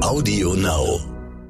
Audio Now.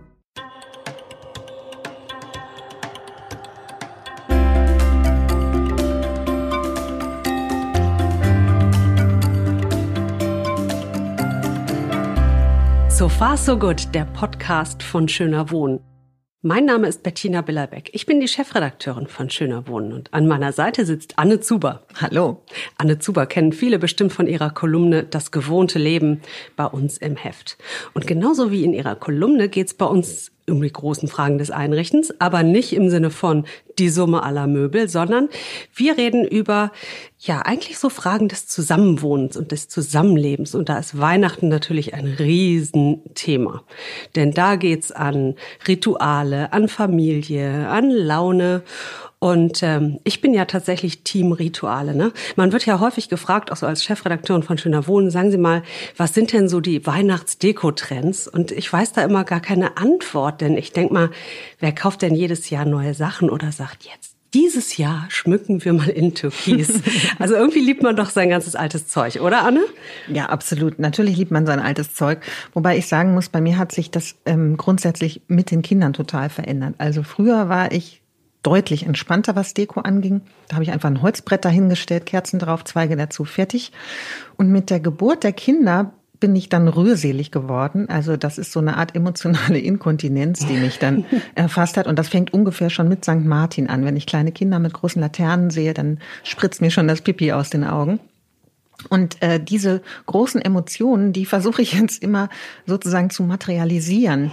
So far so good, der Podcast von Schöner Wohnen. Mein Name ist Bettina Billerbeck. Ich bin die Chefredakteurin von Schöner Wohnen und an meiner Seite sitzt Anne Zuber. Hallo. Anne Zuber kennen viele bestimmt von ihrer Kolumne Das gewohnte Leben bei uns im Heft. Und genauso wie in ihrer Kolumne geht's bei uns um die großen Fragen des Einrichtens, aber nicht im Sinne von die Summe aller Möbel, sondern wir reden über, ja, eigentlich so Fragen des Zusammenwohnens und des Zusammenlebens. Und da ist Weihnachten natürlich ein Riesenthema. Denn da geht's an Rituale, an Familie, an Laune. Und ich bin ja tatsächlich Team Rituale. Ne? Man wird ja häufig gefragt, auch so als Chefredakteurin von Schöner Wohnen, sagen Sie mal, was sind denn so die Weihnachtsdeko-Trends? Und ich weiß da immer gar keine Antwort, denn ich denk mal, wer kauft denn jedes Jahr neue Sachen oder sagt jetzt, dieses Jahr schmücken wir mal in Türkis. Also irgendwie liebt man doch sein ganzes altes Zeug, oder Anne? Ja, absolut. Natürlich liebt man sein altes Zeug. Wobei ich sagen muss, bei mir hat sich das grundsätzlich mit den Kindern total verändert. Also früher war ich deutlich entspannter, was Deko anging. Da habe ich einfach ein Holzbrett dahingestellt, Kerzen drauf, Zweige dazu, fertig. Und mit der Geburt der Kinder bin ich dann rührselig geworden. Also das ist so eine Art emotionale Inkontinenz, die mich dann erfasst hat. Und das fängt ungefähr schon mit St. Martin an. Wenn ich kleine Kinder mit großen Laternen sehe, dann spritzt mir schon das Pipi aus den Augen. Und diese großen Emotionen, die versuche ich jetzt immer sozusagen zu materialisieren.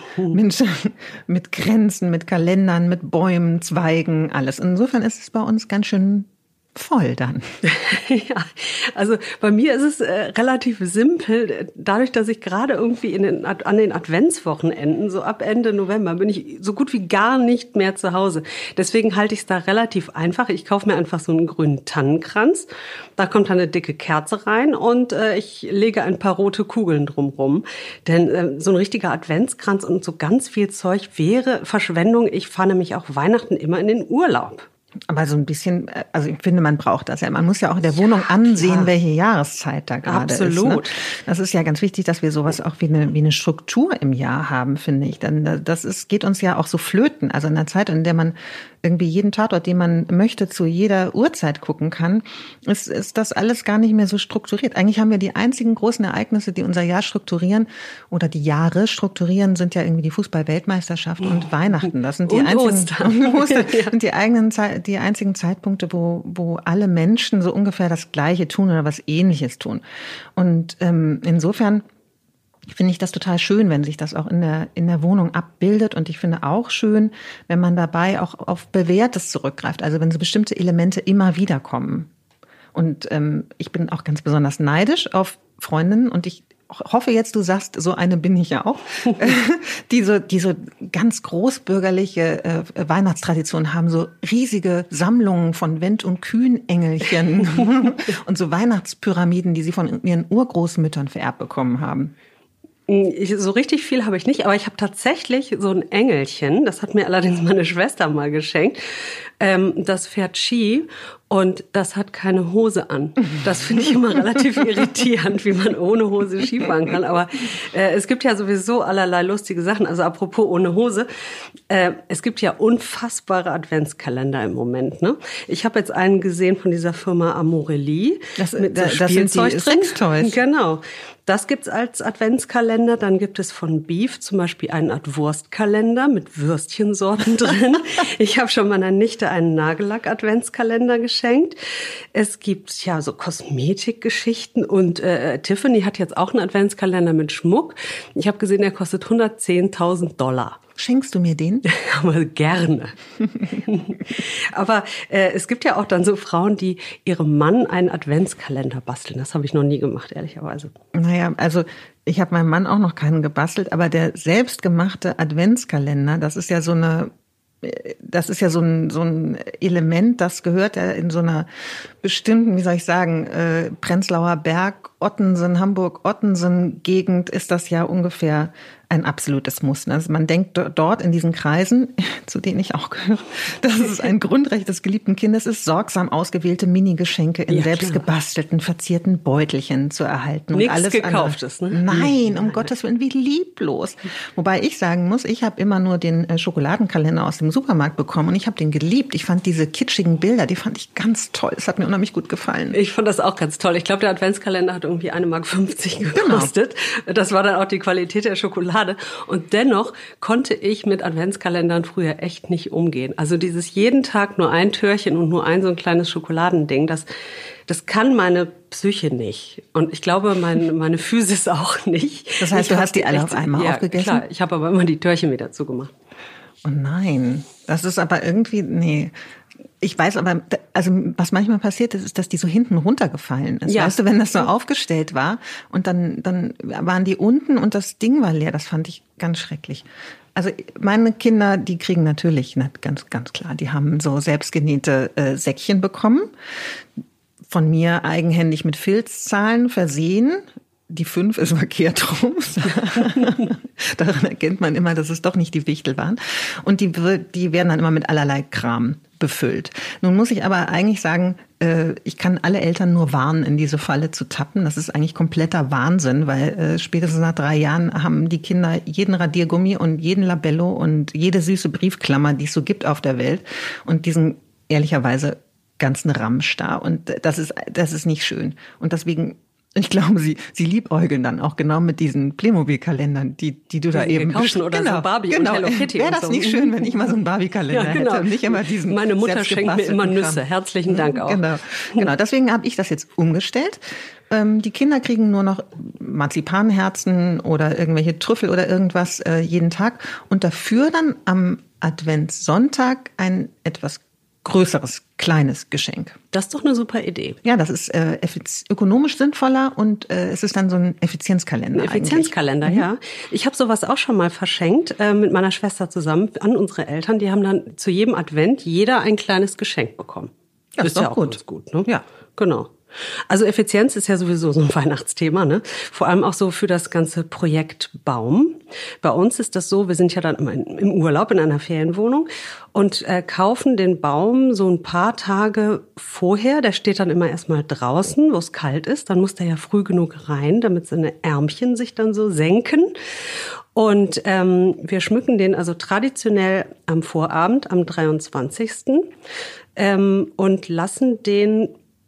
Mit Grenzen, mit Kalendern, mit Bäumen, Zweigen, alles. Insofern ist es bei uns ganz schön voll dann. Ja, also bei mir ist es relativ simpel. Dadurch, dass ich gerade irgendwie an den Adventswochenenden, so ab Ende November, bin ich so gut wie gar nicht mehr zu Hause. Deswegen halte ich es da relativ einfach. Ich kaufe mir einfach so einen grünen Tannenkranz. Da kommt dann eine dicke Kerze rein und ich lege ein paar rote Kugeln drumrum. Denn so ein richtiger Adventskranz und so ganz viel Zeug wäre Verschwendung. Ich fahre nämlich auch Weihnachten immer in den Urlaub. Aber so ein bisschen, also ich finde, man braucht das ja. Man muss ja auch in der Wohnung ansehen, klar, welche Jahreszeit da gerade ist. Absolut. Ne? Das ist ja ganz wichtig, dass wir sowas auch wie eine Struktur im Jahr haben, finde ich. Dann geht uns ja auch so flöten. Also in einer Zeit, in der man irgendwie jeden Tatort, den man möchte, zu jeder Uhrzeit gucken kann, ist das alles gar nicht mehr so strukturiert. Eigentlich haben wir die einzigen großen Ereignisse, die unser Jahr strukturieren oder die Jahre strukturieren, sind ja irgendwie die Fußball-Weltmeisterschaft und Weihnachten. Das sind die sind die einzigen Zeitpunkte, wo alle Menschen so ungefähr das Gleiche tun oder was Ähnliches tun. Und insofern finde ich das total schön, wenn sich das auch in der Wohnung abbildet. Und ich finde auch schön, wenn man dabei auch auf Bewährtes zurückgreift. Also wenn so bestimmte Elemente immer wieder kommen. Und ich bin auch ganz besonders neidisch auf Freundinnen und ich hoffe jetzt, du sagst, so eine bin ich ja auch, die so ganz großbürgerliche Weihnachtstraditionen haben, so riesige Sammlungen von Wendt- und Kühnengelchen und so Weihnachtspyramiden, die sie von ihren Urgroßmüttern vererbt bekommen haben. So richtig viel habe ich nicht, aber ich habe tatsächlich so ein Engelchen, das hat mir allerdings meine Schwester mal geschenkt, das fährt Ski und das hat keine Hose an. Das finde ich immer relativ irritierend, wie man ohne Hose Skifahren kann, aber es gibt ja sowieso allerlei lustige Sachen, also apropos ohne Hose, es gibt ja unfassbare Adventskalender im Moment. Ne? Ich habe jetzt einen gesehen von dieser Firma Amorelli. Das sind die Sextoys. Genau. Das gibt's als Adventskalender. Dann gibt es von Beef zum Beispiel eine Art Wurstkalender mit Würstchensorten drin. Ich habe schon meiner Nichte einen Nagellack-Adventskalender geschenkt. Es gibt ja so Kosmetikgeschichten und Tiffany hat jetzt auch einen Adventskalender mit Schmuck. Ich habe gesehen, der kostet $110.000. Schenkst du mir den? Aber gerne. Aber es gibt ja auch dann so Frauen, die ihrem Mann einen Adventskalender basteln. Das habe ich noch nie gemacht, ehrlicherweise. Naja, also ich habe meinem Mann auch noch keinen gebastelt, aber der selbstgemachte Adventskalender, das ist ja so ein Element, das gehört ja in so einer bestimmten, wie soll ich sagen, Prenzlauer Berg Ottensen, Hamburg-Ottensen-Gegend ist das ja ungefähr ein absolutes Muss. Also man denkt dort in diesen Kreisen, zu denen ich auch gehöre, dass es ein Grundrecht des geliebten Kindes ist, sorgsam ausgewählte Mini-Geschenke in selbst gebastelten, verzierten Beutelchen zu erhalten. Nichts alles Gekauftes, ne? Nein, um Gottes Willen, wie lieblos. Wobei ich sagen muss, ich habe immer nur den Schokoladenkalender aus dem Supermarkt bekommen und ich habe den geliebt. Ich fand diese kitschigen Bilder, die fand ich ganz toll. Das hat mir unheimlich gut gefallen. Ich fand das auch ganz toll. Ich glaube, der Adventskalender hat irgendwie 1,50 Mark gekostet. Genau. Das war dann auch die Qualität der Schokolade. Und dennoch konnte ich mit Adventskalendern früher echt nicht umgehen. Also dieses jeden Tag nur ein Türchen und nur ein so ein kleines Schokoladending, das kann meine Psyche nicht. Und ich glaube, meine Physis auch nicht. Das heißt, du hast die alle auf einmal aufgegessen? Ja, klar. Ich habe aber immer die Türchen wieder zugemacht. Oh nein, das ist aber irgendwie, nee. Ich weiß aber, also was manchmal passiert ist, dass die so hinten runtergefallen ist. Ja. Weißt du, wenn das so aufgestellt war und dann waren die unten und das Ding war leer. Das fand ich ganz schrecklich. Also meine Kinder, die kriegen natürlich, ganz klar, die haben so selbstgenähte Säckchen bekommen. Von mir eigenhändig mit Filzzahlen versehen. Die 5 ist verkehrt rum. Daran erkennt man immer, dass es doch nicht die Wichtel waren. Und die werden dann immer mit allerlei Kram befüllt. Nun muss ich aber eigentlich sagen, ich kann alle Eltern nur warnen, in diese Falle zu tappen. Das ist eigentlich kompletter Wahnsinn, weil spätestens nach 3 Jahren haben die Kinder jeden Radiergummi und jeden Labello und jede süße Briefklammer, die es so gibt auf der Welt. Und diesen ehrlicherweise ganzen Ramsch da. Und das ist nicht schön. Und deswegen, ich glaube, sie liebäugeln dann auch genau mit diesen Playmobil-Kalendern, die du da eben kaufen oder genau, so Barbie und Hello Kitty. Wäre das so nicht schön, wenn ich mal so einen Barbie-Kalender hätte und nicht immer diesen. Meine Mutter schenkt mir immer Nüsse. Herzlichen Dank auch. Genau. Deswegen habe ich das jetzt umgestellt. Die Kinder kriegen nur noch Marzipanherzen oder irgendwelche Trüffel oder irgendwas jeden Tag und dafür dann am Adventssonntag ein etwas größeres, kleines Geschenk. Das ist doch eine super Idee. Ja, das ist ökonomisch sinnvoller und es ist dann so ein Effizienzkalender. Ein Effizienzkalender, ja. Ich habe sowas auch schon mal verschenkt mit meiner Schwester zusammen an unsere Eltern. Die haben dann zu jedem Advent jeder ein kleines Geschenk bekommen. Ja, ist ja auch gut. Gut, ne? Ja, genau. Also Effizienz ist ja sowieso so ein Weihnachtsthema, ne? Vor allem auch so für das ganze Projekt Baum. Bei uns ist das so, wir sind ja dann immer im Urlaub in einer Ferienwohnung und kaufen den Baum so ein paar Tage vorher. Der steht dann immer erstmal draußen, wo es kalt ist. Dann muss der ja früh genug rein, damit seine Ärmchen sich dann so senken. Und wir schmücken den also traditionell am Vorabend, am 23. Und lassen den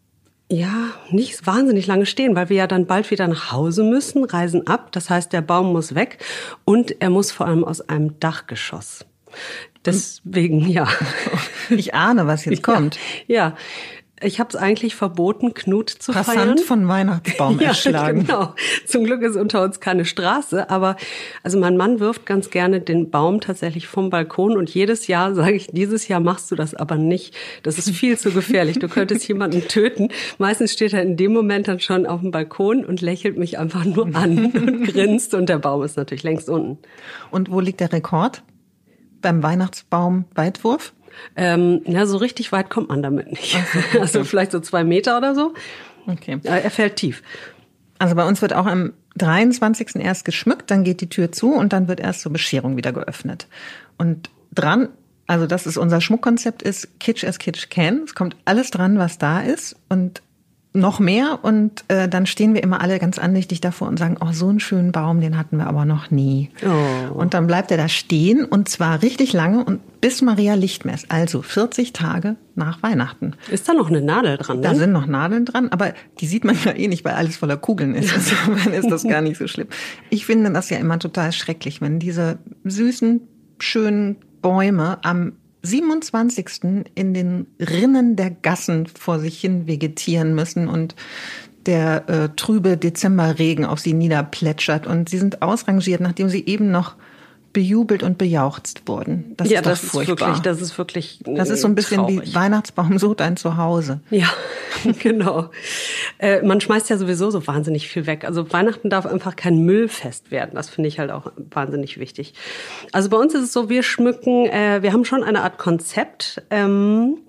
nicht wahnsinnig lange stehen, weil wir ja dann bald wieder nach Hause müssen, reisen ab. Das heißt, der Baum muss weg und er muss vor allem aus einem Dachgeschoss. Deswegen, ja. Ich ahne, was jetzt kommt. Ja. Ich habe es eigentlich verboten, Knut zu feiern. Passant von Weihnachtsbaum erschlagen. Genau. Zum Glück ist unter uns keine Straße, aber also mein Mann wirft ganz gerne den Baum tatsächlich vom Balkon und jedes Jahr sage ich, dieses Jahr machst du das aber nicht. Das ist viel zu gefährlich. Du könntest jemanden töten. Meistens steht er in dem Moment dann schon auf dem Balkon und lächelt mich einfach nur an und grinst und der Baum ist natürlich längst unten. Und wo liegt der Rekord beim Weihnachtsbaum-Weitwurf? So richtig weit kommt man damit nicht. Okay. Also vielleicht so 2 Meter oder so. Okay. Er fällt tief. Also bei uns wird auch am 23. erst geschmückt, dann geht die Tür zu und dann wird erst zur Bescherung wieder geöffnet. Und dran, also das ist unser Schmuckkonzept, ist Kitsch as Kitsch can. Es kommt alles dran, was da ist und noch mehr und dann stehen wir immer alle ganz andächtig davor und sagen, oh, so einen schönen Baum, den hatten wir aber noch nie. Oh. Und dann bleibt er da stehen und zwar richtig lange und bis Maria Lichtmess, also 40 Tage nach Weihnachten. Ist da noch eine Nadel dran? Da sind noch Nadeln dran, aber die sieht man ja eh nicht, weil alles voller Kugeln ist. Insofern ist das gar nicht so schlimm. Ich finde das ja immer total schrecklich, wenn diese süßen, schönen Bäume am 27. in den Rinnen der Gassen vor sich hin vegetieren müssen und der trübe Dezemberregen auf sie niederplätschert und sie sind ausrangiert, nachdem sie eben noch bejubelt und bejauchzt wurden. Das ist doch furchtbar. Das ist wirklich Das ist so ein bisschen traurig. Wie Weihnachtsbaum sucht ein Zuhause. Ja, genau. Man schmeißt ja sowieso so wahnsinnig viel weg. Also Weihnachten darf einfach kein Müllfest werden. Das finde ich halt auch wahnsinnig wichtig. Also bei uns ist es so, wir schmücken, wir haben schon eine Art Konzept. Das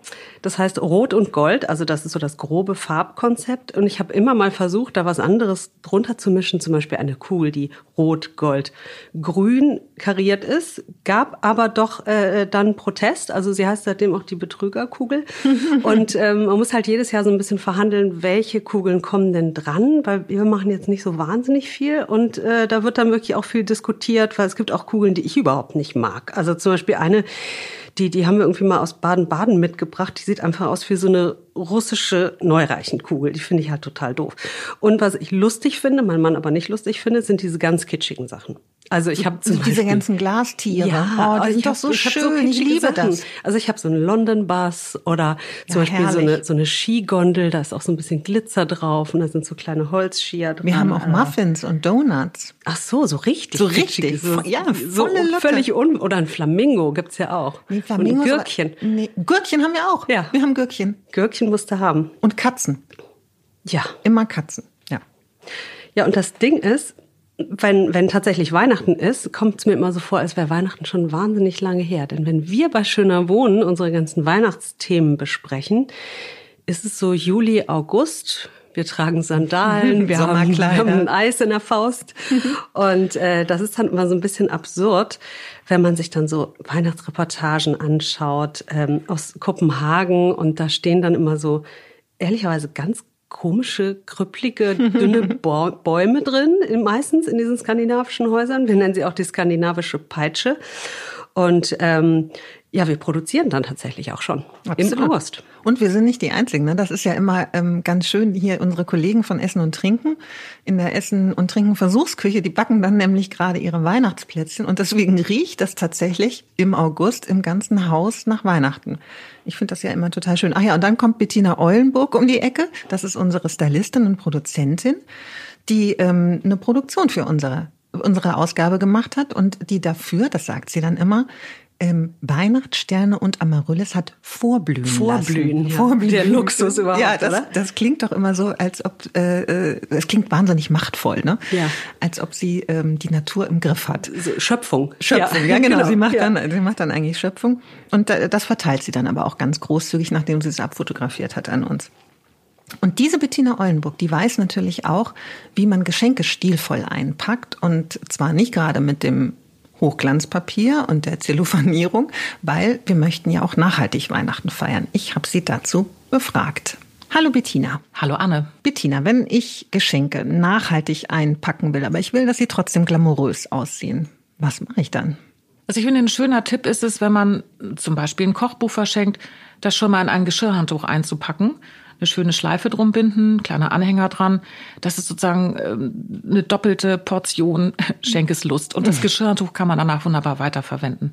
Das heißt Rot und Gold, also das ist so das grobe Farbkonzept. Und ich habe immer mal versucht, da was anderes drunter zu mischen, zum Beispiel eine Kugel, die rot, gold, grün kariert ist, gab aber doch dann Protest. Also sie heißt seitdem auch die Betrügerkugel. Und man muss halt jedes Jahr so ein bisschen verhandeln, welche Kugeln kommen denn dran, weil wir machen jetzt nicht so wahnsinnig viel. Und da wird dann wirklich auch viel diskutiert, weil es gibt auch Kugeln, die ich überhaupt nicht mag. Also zum Beispiel eine, die haben wir irgendwie mal aus Baden-Baden mitgebracht. Die sieht einfach aus wie so eine russische Neureichenkugel. Die finde ich halt total doof. Und was ich lustig finde, mein Mann aber nicht lustig findet, sind diese ganz kitschigen Sachen. Also ich habe diese ganzen Glastiere. Ja, die sind doch so schön. Ich liebe das. Also ich habe so einen London Bus oder zum Beispiel so eine Skigondel. Da ist auch so ein bisschen Glitzer drauf und da sind so kleine Holzskier dran. Wir haben auch Muffins und Donuts. Ach so richtig. So richtig. Ja, volle Lotte. Völlig oder ein Flamingo gibt's ja auch. Nee, Flamingos, und Gürkchen. Gürkchen haben wir auch. Ja. Wir haben Gürkchen. Gürkchen musst du haben. Und Katzen. Ja. Immer Katzen. Ja. Ja, und das Ding ist, wenn tatsächlich Weihnachten ist, kommt es mir immer so vor, als wäre Weihnachten schon wahnsinnig lange her. Denn wenn wir bei Schöner Wohnen unsere ganzen Weihnachtsthemen besprechen, ist es so Juli, August. Wir tragen Sandalen, wir haben ein Eis in der Faust. Und das ist dann immer so ein bisschen absurd, wenn man sich dann so Weihnachtsreportagen anschaut aus Kopenhagen. Und da stehen dann immer so, ehrlicherweise ganz komische, krüppelige, dünne Bäume drin, meistens in diesen skandinavischen Häusern. Wir nennen sie auch die skandinavische Peitsche. Und wir produzieren dann tatsächlich auch schon. Absolut. Im August. Und wir sind nicht die Einzigen. Ne? Das ist ja immer ganz schön. Hier unsere Kollegen von Essen und Trinken in der Essen und Trinken Versuchsküche, die backen dann nämlich gerade ihre Weihnachtsplätzchen. Und deswegen riecht das tatsächlich im August im ganzen Haus nach Weihnachten. Ich finde das ja immer total schön. Ach ja, und dann kommt Bettina Eulenburg um die Ecke. Das ist unsere Stylistin und Produzentin, die eine Produktion für unsere Ausgabe gemacht hat und die dafür, das sagt sie dann immer, Weihnachtssterne und Amaryllis hat vorblühen lassen. Vorblühen. Der Luxus überhaupt, ja, das klingt doch immer so, als ob, es klingt wahnsinnig machtvoll, ne? Ja. Als ob sie die Natur im Griff hat. So, Schöpfung, ja genau. Sie macht dann eigentlich Schöpfung. Und das verteilt sie dann aber auch ganz großzügig, nachdem sie es abfotografiert hat an uns. Und diese Bettina Eulenburg, die weiß natürlich auch, wie man Geschenke stilvoll einpackt. Und zwar nicht gerade mit dem Hochglanzpapier und der Zellophanierung, weil wir möchten ja auch nachhaltig Weihnachten feiern. Ich habe sie dazu befragt. Hallo Bettina. Hallo Anne. Bettina, wenn ich Geschenke nachhaltig einpacken will, aber ich will, dass sie trotzdem glamourös aussehen, was mache ich dann? Also ich finde, ein schöner Tipp ist es, wenn man zum Beispiel ein Kochbuch verschenkt, das schon mal in ein Geschirrhandtuch einzupacken, eine schöne Schleife drum binden, kleiner Anhänger dran. Das ist sozusagen eine doppelte Portion Schenkeslust. Und das Geschirrhandtuch kann man danach wunderbar weiterverwenden.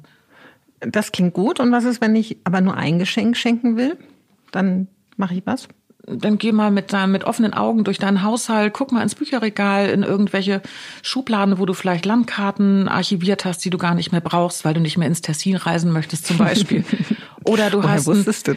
Das klingt gut. Und was ist, wenn ich aber nur ein Geschenk schenken will? Dann mache ich was? Dann geh mal mit offenen Augen durch deinen Haushalt, guck mal ins Bücherregal, in irgendwelche Schubladen, wo du vielleicht Landkarten archiviert hast, die du gar nicht mehr brauchst, weil du nicht mehr ins Tessin reisen möchtest zum Beispiel. Oder du hast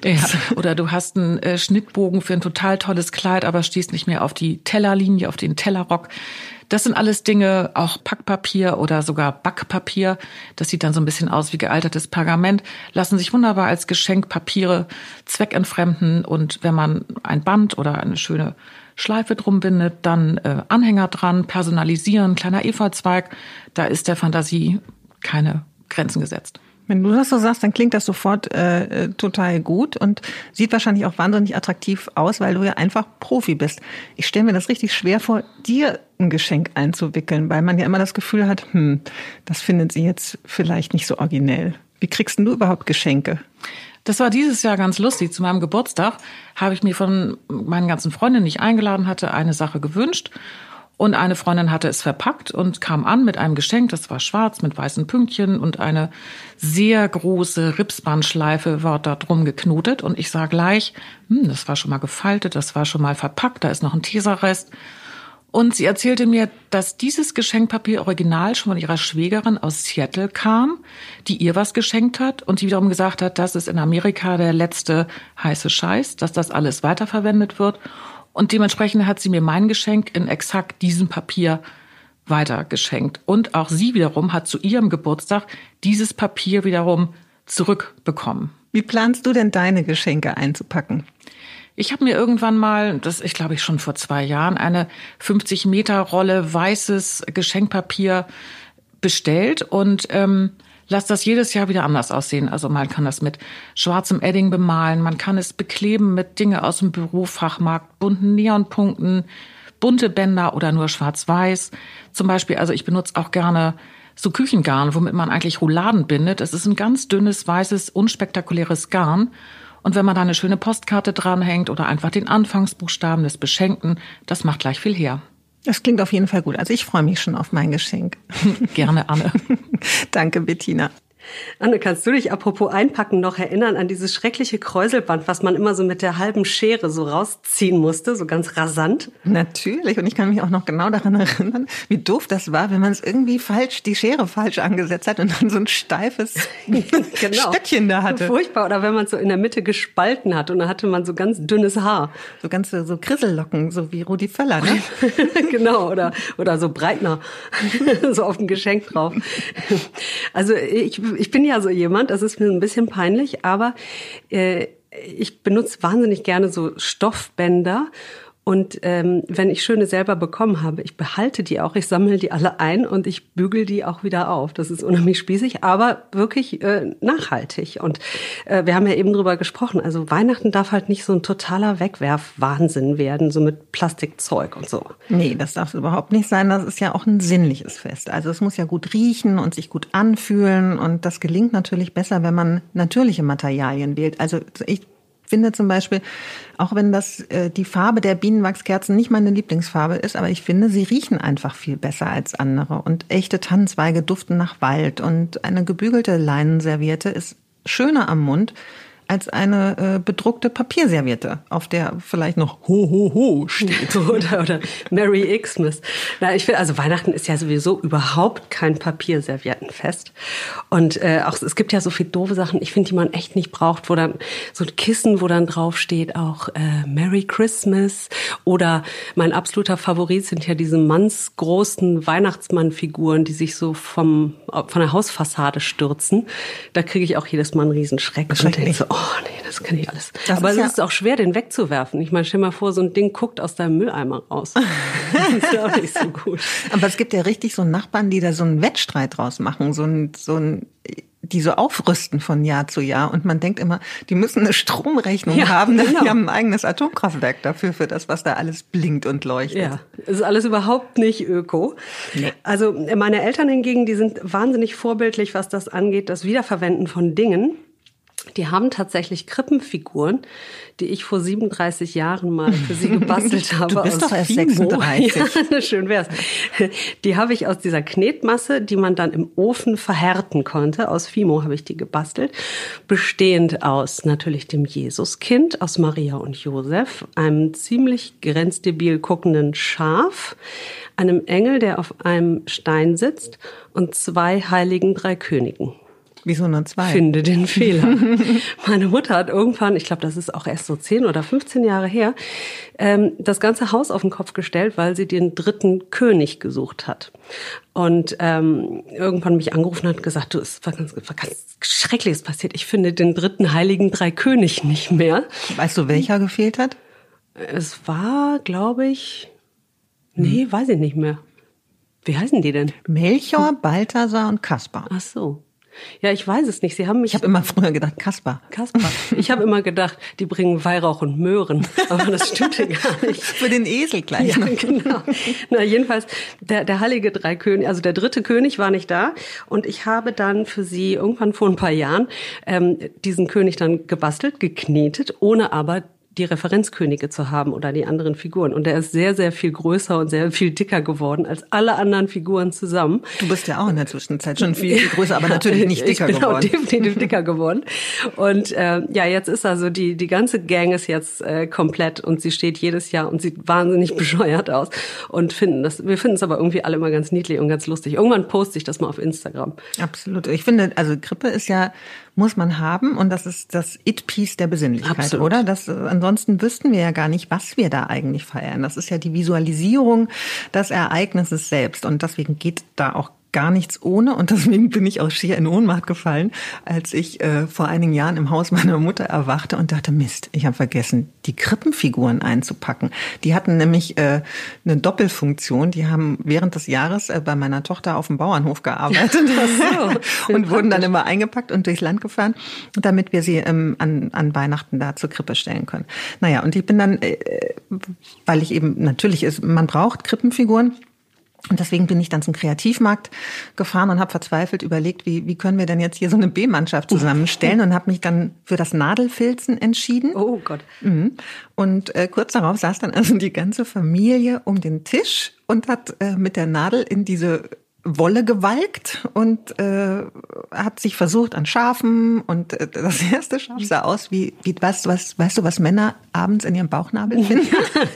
einen Schnittbogen für ein total tolles Kleid, aber stehst nicht mehr auf die Tellerlinie, auf den Tellerrock. Das sind alles Dinge, auch Packpapier oder sogar Backpapier. Das sieht dann so ein bisschen aus wie gealtertes Pergament. Lassen sich wunderbar als Geschenkpapiere zweckentfremden. Und wenn man ein Band oder eine schöne Schleife drum bindet, dann Anhänger dran, personalisieren, kleiner Efeuzweig. Da ist der Fantasie keine Grenzen gesetzt. Wenn du das so sagst, dann klingt das sofort total gut und sieht wahrscheinlich auch wahnsinnig attraktiv aus, weil du ja einfach Profi bist. Ich stelle mir das richtig schwer vor, dir ein Geschenk einzuwickeln, weil man ja immer das Gefühl hat, das findet sie jetzt vielleicht nicht so originell. Wie kriegst denn du überhaupt Geschenke? Das war dieses Jahr ganz lustig. Zu meinem Geburtstag habe ich mir von meinen ganzen Freundinnen, die ich eingeladen hatte, eine Sache gewünscht. Und eine Freundin hatte es verpackt und kam an mit einem Geschenk, das war schwarz mit weißen Pünktchen und eine sehr große Ripsbandschleife war da drum geknotet. Und ich sah gleich, das war schon mal gefaltet, das war schon mal verpackt, da ist noch ein Tesarest. Und sie erzählte mir, dass dieses Geschenkpapier original schon von ihrer Schwägerin aus Seattle kam, die ihr was geschenkt hat und die wiederum gesagt hat, das ist in Amerika der letzte heiße Scheiß, dass das alles weiterverwendet wird. Und dementsprechend hat sie mir mein Geschenk in exakt diesem Papier weitergeschenkt. Und auch sie wiederum hat zu ihrem Geburtstag dieses Papier wiederum zurückbekommen. Wie planst du denn deine Geschenke einzupacken? Ich habe mir irgendwann mal, ich glaube schon vor 2 Jahren, eine 50-Meter-Rolle weißes Geschenkpapier bestellt und lasse das jedes Jahr wieder anders aussehen. Also man kann das mit schwarzem Edding bemalen, man kann es bekleben mit Dinge aus dem Bürofachmarkt, bunten Neonpunkten, bunte Bänder oder nur schwarz-weiß. Zum Beispiel, also ich benutze auch gerne so Küchengarn, womit man eigentlich Rouladen bindet. Es ist ein ganz dünnes, weißes, unspektakuläres Garn. Und wenn man da eine schöne Postkarte dranhängt oder einfach den Anfangsbuchstaben des Beschenkten, das macht gleich viel her. Das klingt auf jeden Fall gut. Also ich freue mich schon auf mein Geschenk. Gerne, Anne. Danke, Bettina. Anne, kannst du dich apropos Einpacken noch erinnern an dieses schreckliche Kräuselband, was man immer so mit der halben Schere so rausziehen musste, so ganz rasant? Natürlich. Und ich kann mich auch noch genau daran erinnern, wie doof das war, wenn man es irgendwie die Schere falsch angesetzt hat und dann so ein steifes Stöckchen da hatte. Furchtbar. Oder wenn man es so in der Mitte gespalten hat und dann hatte man so ganz dünnes Haar. So ganze so Krissellocken, so wie Rudi Völler, ne? Genau. Oder so Breitner. So auf dem Geschenk drauf. Also ich bin ja so jemand, das ist mir ein bisschen peinlich, aber ich benutze wahnsinnig gerne so Stoffbänder. Und wenn ich schöne selber bekommen habe, ich behalte die auch, ich sammle die alle ein und ich bügel die auch wieder auf. Das ist unheimlich spießig, aber wirklich nachhaltig. Und wir haben ja eben drüber gesprochen, also Weihnachten darf halt nicht so ein totaler Wegwerf-Wahnsinn werden, so mit Plastikzeug und so. Nee, das darf überhaupt nicht sein. Das ist ja auch ein sinnliches Fest. Also es muss ja gut riechen und sich gut anfühlen. Und das gelingt natürlich besser, wenn man natürliche Materialien wählt. Also ich finde zum Beispiel, auch wenn das die Farbe der Bienenwachskerzen nicht meine Lieblingsfarbe ist, aber ich finde, sie riechen einfach viel besser als andere. Und echte Tannenzweige duften nach Wald. Und eine gebügelte Leinenserviette ist schöner am Mund als eine bedruckte Papierserviette, auf der vielleicht noch Ho, Ho, Ho steht. oder Merry Xmas. Na, ich finde, also Weihnachten ist ja sowieso überhaupt kein Papierserviettenfest. Und auch es gibt ja so viele doofe Sachen, ich finde, die man echt nicht braucht, wo dann so ein Kissen, wo dann drauf steht auch Merry Christmas. Oder mein absoluter Favorit sind ja diese mannsgroßen Weihnachtsmannfiguren, die sich so von der Hausfassade stürzen. Da kriege ich auch jedes Mal einen Riesenschreck und denke so, oh nee, das kann ich alles. Aber es ist auch schwer, den wegzuwerfen. Ich meine, stell mal vor, so ein Ding guckt aus deinem Mülleimer raus. Das ist ja auch nicht so gut. Aber es gibt ja richtig so Nachbarn, die da so einen Wettstreit draus machen, die so aufrüsten von Jahr zu Jahr. Und man denkt immer, die müssen eine Stromrechnung haben, denn die haben ein eigenes Atomkraftwerk dafür, für das, was da alles blinkt und leuchtet. Ja, es ist alles überhaupt nicht öko. Nee. Also meine Eltern hingegen, die sind wahnsinnig vorbildlich, was das angeht, das Wiederverwenden von Dingen. Die haben tatsächlich Krippenfiguren, die ich vor 37 Jahren mal für sie gebastelt habe. Du bist aus doch erst Fimo. 36. Ja, schön wär's. Die habe ich aus dieser Knetmasse, die man dann im Ofen verhärten konnte. Aus Fimo habe ich die gebastelt. Bestehend aus natürlich dem Jesuskind, aus Maria und Josef, einem ziemlich grenzdebil guckenden Schaf, einem Engel, der auf einem Stein sitzt und 2 heiligen 3 Königen. Wieso nur 2? Finde den Fehler. Meine Mutter hat irgendwann, ich glaube, das ist auch erst so 10 oder 15 Jahre her, das ganze Haus auf den Kopf gestellt, weil sie den 3. König gesucht hat. Und irgendwann mich angerufen hat und gesagt, du, es war ganz Schreckliches passiert. Ich finde den 3. heiligen 3 König nicht mehr. Weißt du, welcher gefehlt hat? Es war, glaube ich, weiß ich nicht mehr. Wie heißen die denn? Melchior, Balthasar und Kaspar. Ach so. Ja, ich weiß es nicht. Sie haben mich. Ich habe immer früher gedacht, Kaspar. Ich habe immer gedacht, die bringen Weihrauch und Möhren. Aber das stimmte gar nicht. Für den Esel gleich. Ja, genau. Na, jedenfalls, der heilige 3 König, also der 3. König war nicht da. Und ich habe dann für sie irgendwann vor ein paar Jahren diesen König dann gebastelt, geknetet, ohne aber die Referenzkönige zu haben oder die anderen Figuren. Und der ist sehr, sehr viel größer und sehr viel dicker geworden als alle anderen Figuren zusammen. Du bist ja auch in der Zwischenzeit schon viel größer, aber natürlich nicht dicker geworden. Ich bin auch definitiv dicker geworden. Und jetzt ist also die ganze Gang ist jetzt komplett und sie steht jedes Jahr und sieht wahnsinnig bescheuert aus. Und wir finden es aber irgendwie alle immer ganz niedlich und ganz lustig. Irgendwann poste ich das mal auf Instagram. Absolut. Ich finde, also Krippe ist ja, muss man haben und das ist das It-Piece der Besinnlichkeit, absolut. Oder? Ansonsten wüssten wir ja gar nicht, was wir da eigentlich feiern. Das ist ja die Visualisierung des Ereignisses selbst und deswegen geht da auch gar nichts ohne und deswegen bin ich auch schier in Ohnmacht gefallen, als ich vor einigen Jahren im Haus meiner Mutter erwachte und dachte, Mist, ich habe vergessen, die Krippenfiguren einzupacken. Die hatten nämlich eine Doppelfunktion. Die haben während des Jahres bei meiner Tochter auf dem Bauernhof gearbeitet und wurden dann immer eingepackt und durchs Land gefahren, damit wir sie an Weihnachten da zur Krippe stellen können. Naja, und ich bin dann, weil ich eben, natürlich ist, man braucht Krippenfiguren. Und deswegen bin ich dann zum Kreativmarkt gefahren und habe verzweifelt überlegt, wie können wir denn jetzt hier so eine B-Mannschaft zusammenstellen und habe mich dann für das Nadelfilzen entschieden. Oh Gott. Und kurz darauf saß dann also die ganze Familie um den Tisch und hat mit der Nadel in diese Wolle gewalkt und hat sich versucht an Schafen und das erste Schaf sah aus wie weißt du, was Männer abends in ihrem Bauchnabel finden?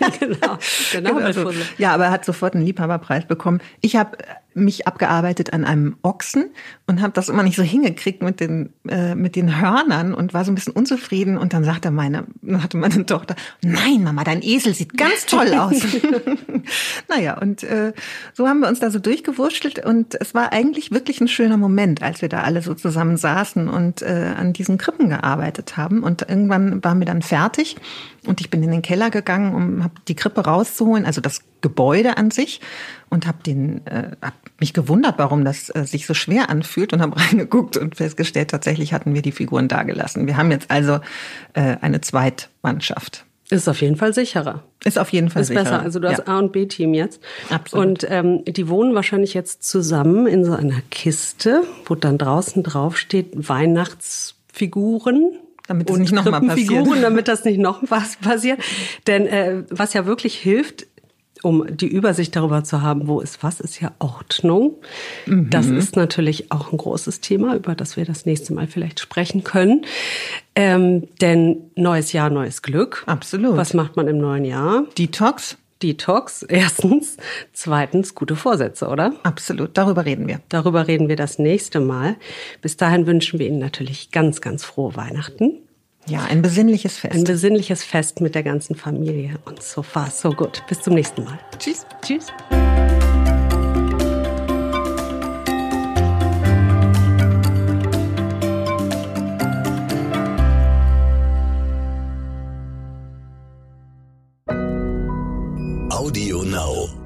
Genau. Also, ja, aber er hat sofort einen Liebhaberpreis bekommen. Ich habe mich abgearbeitet an einem Ochsen und habe das immer nicht so hingekriegt mit den Hörnern und war so ein bisschen unzufrieden und dann hatte meine Tochter, nein Mama, dein Esel sieht ganz toll aus. Naja, und so haben wir uns da so durchgewurschtelt und es war eigentlich wirklich ein schöner Moment, als wir da alle so zusammen saßen und an diesen Krippen gearbeitet haben und irgendwann waren wir dann fertig und ich bin in den Keller gegangen, um die Krippe rauszuholen, also das Gebäude an sich und hab mich gewundert, warum das sich so schwer anfühlt und habe reingeguckt und festgestellt, tatsächlich hatten wir die Figuren da gelassen. Wir haben jetzt also eine Zweitmannschaft. Ist auf jeden Fall sicherer. Ist auf jeden Fall sicherer. Ist besser. Also du hast A- und B-Team jetzt. Absolut. Und die wohnen wahrscheinlich jetzt zusammen in so einer Kiste, wo dann draußen drauf steht Weihnachtsfiguren. Damit das nicht nochmal passiert. Damit das nicht noch was passiert. Denn was ja wirklich hilft, um die Übersicht darüber zu haben, wo ist was, ist ja Ordnung. Das ist natürlich auch ein großes Thema, über das wir das nächste Mal vielleicht sprechen können. Denn neues Jahr, neues Glück. Absolut. Was macht man im neuen Jahr? Detox, erstens. Zweitens, gute Vorsätze, oder? Absolut, darüber reden wir. Darüber reden wir das nächste Mal. Bis dahin wünschen wir Ihnen natürlich ganz, ganz frohe Weihnachten. Ja, ein besinnliches Fest. Ein besinnliches Fest mit der ganzen Familie. Und so far, so gut. Bis zum nächsten Mal. Tschüss. Tschüss. Audio Now.